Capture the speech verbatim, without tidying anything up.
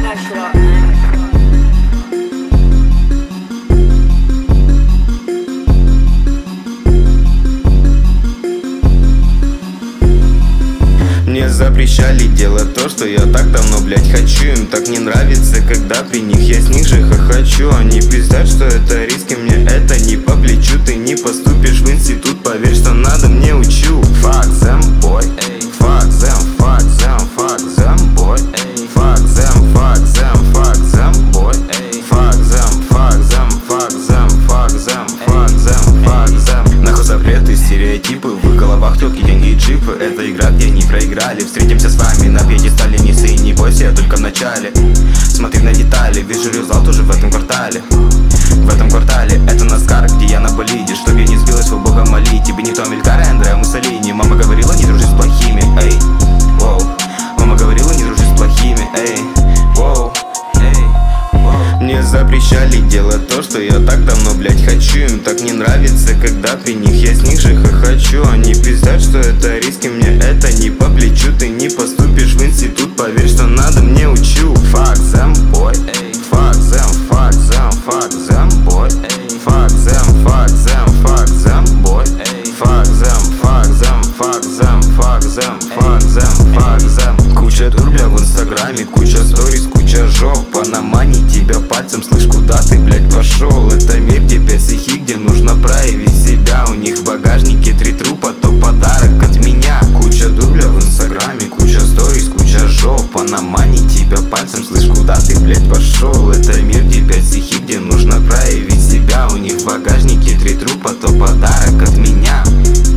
Мне запрещали делать то, что я так давно, блять, хочу. Им так не нравится, когда при них я с них же хохочу. Они пиздят, что это риски, мне это не по плечу. Ты не поступишь в институт, поверь, что надо, мне учу. Fuck them, boy, fuck them, fuck them, fuck them, boy, fuck them, fuck them, fuck them, boy, fuck them, fuck them, fuck them, fuck them, fuck them, fuck them. Нахуй запреты, стереотипы, в их головах тёлки, деньги и джипы. Это игра, где не проиграли. Встретимся с вами на пьедестале, не сы, не бойся, я только в начале. Смотри на детали, вижу результат уже в этом квартале. В этом квартале, это Наскар, где я на болиде. Чтоб я не сбилась, вы Бога молите. Бенито Амилькара, Андреа Муссолини. Мама говорила, не дружи с плохими, эй, воу. Мама говорила, не дружи с плохими, эй, воу, эй, воу. Мне запрещали делать то, что я так давно, блять, хочу. Им так не нравится, когда при них я с них же хохочу. Они пиздят, что это риски, мне это не по плечу. Ты не поступишь в институт, поверь, что надо, мне учу. Fuck them, boy, fuck them, fuck them, fuck them, boy, fuck them, fuck them, fuck them, boy, fuck them, fuck them, fuck them, fuck them, fuck them, fuck them. Куча дурбля в инстаграме, куча сториз, куча жоп. Она манит тебя пальцем, слышь, куда ты, блять, пошел? Это мир, где пять стихи, где нужно проявить себя. У них в багажнике три трупа, то подарок от меня. Куча дурбля в инстаграме, куча сториз, куча жоп. Она манит тебя пальцем, слышь, куда ты, блять, пошел? Это мир, где пять стихи, где нужно проявить себя. У них в багажнике три трупа, то подарок от меня.